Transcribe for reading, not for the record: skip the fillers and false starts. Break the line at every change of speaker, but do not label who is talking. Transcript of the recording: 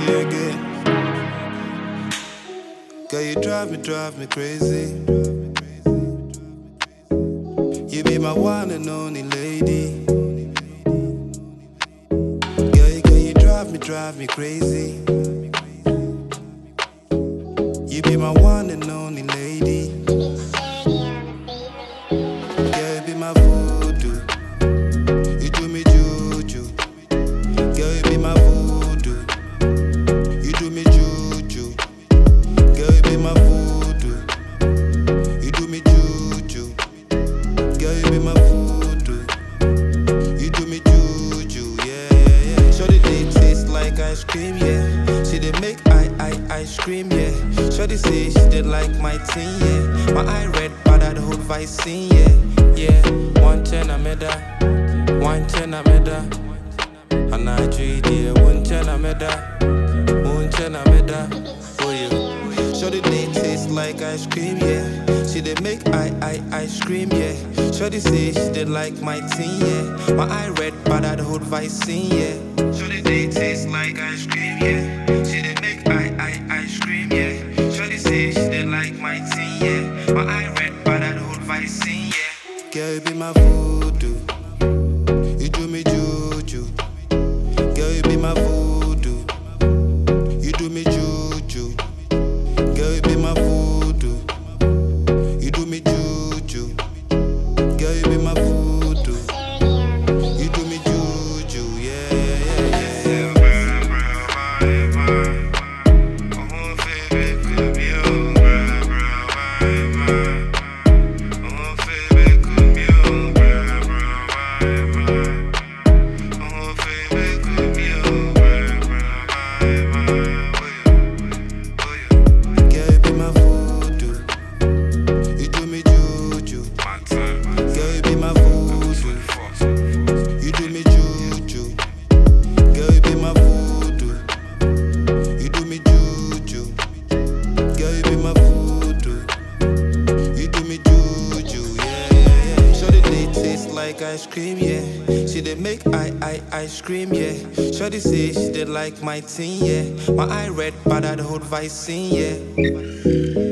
crazy again. Girl, you drive me crazy. You be my one and only lady. Girl, you drive me crazy. You be my one and only lady. Girl, you be my voodoo. You do me juju. Girl, you be my voodoo. You do me juju. Girl, you be my voodoo. You do me juju. Girl, you be my voodoo. You do me juju, yeah. Shorty, they taste like ice cream, yeah. She did make ice cream, yeah. Shorty say she did like my teen, yeah. My eye red, but I the whole vice scene, yeah. 110 I made her, 110 I made her. And I treat you, 110 I made her, 110 I made her. For you, shorty they taste like ice cream, yeah. She did make ice cream, yeah. Shorty say she did like my teen, yeah. My eye red, but I the whole vice scene, yeah. Shorty they taste like ice cream, yeah. She did make ice cream, yeah. Shorty say she did like my teen, yeah. My eye red, but I the whole vice scene, yeah. Girl, you be my voodoo. You do me juju. Girl, you be my voodoo. You do me juju. Girl, you be my voodoo. You do me juju. Girl, you be my voodoo. You do me juju, yeah. Ice cream, yeah. She did make ice cream, yeah. Shorty say she did like my teen, yeah. My eye red, but I the whole vice scene, yeah.